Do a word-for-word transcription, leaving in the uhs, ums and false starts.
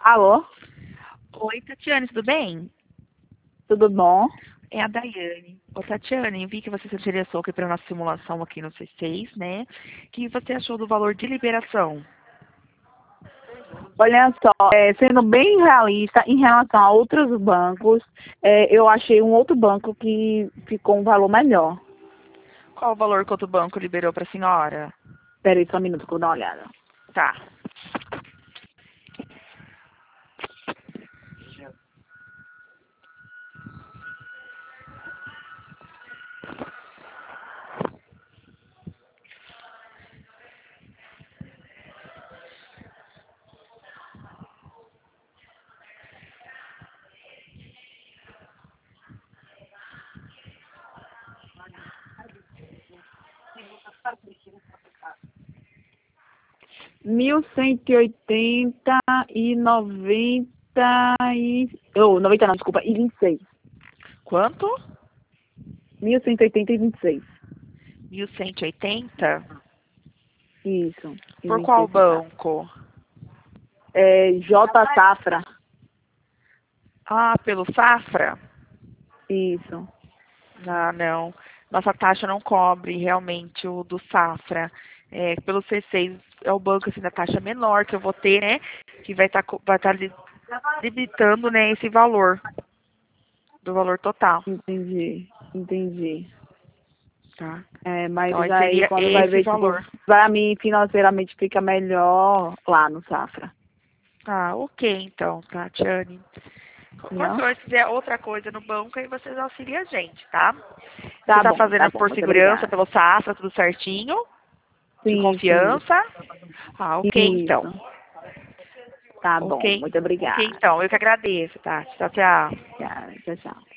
Alô, Oi, Tatiane, tudo bem? tudo bom? É a Daiane. Ô, Tatiane, eu vi que você se interessou aqui para nossa simulação aqui no C seis, né? O que você achou do valor de liberação? Olha só, é, sendo bem realista em relação a outros bancos, é, eu achei um outro banco que ficou um valor melhor. Qual o valor que outro banco liberou para a senhora? Espera aí só um minuto que eu vou dar uma olhada. Tá. Mil cento e oitenta e noventa e... Oh, noventa não, desculpa, e vinte e seis. Quanto? Mil cento e oitenta e vinte e seis. mil cento e oitenta? Isso, e Por vinte e qual seis centavos. banco? É, J Safra. Ah, pelo Safra? Isso. Ah, não. Nossa taxa não cobre realmente o do Safra. É, pelo C seis é o banco assim, da taxa menor que eu vou ter, né? Que vai estar vai tá li- limitando, né, esse valor, do valor total, Entendi, entendi. tá? É, Então mas aí aí seria quando vai esse ver, tipo, valor. pra mim financeiramente fica melhor lá no Safra, Ah, ok então, Tatiane. Quando não? você fizer outra coisa no banco, aí vocês auxiliam a gente, tá? Você Tá tá bom, tá fazendo bom, por muito segurança, obrigada. pelo Safra, tudo certinho? De Sim, sim, confiança? Ah, ok então. isso. Tá Ok, bom, muito ok obrigada. então. Eu que agradeço, tá? Tchau, tchau. Tchau, tchau. Tchau.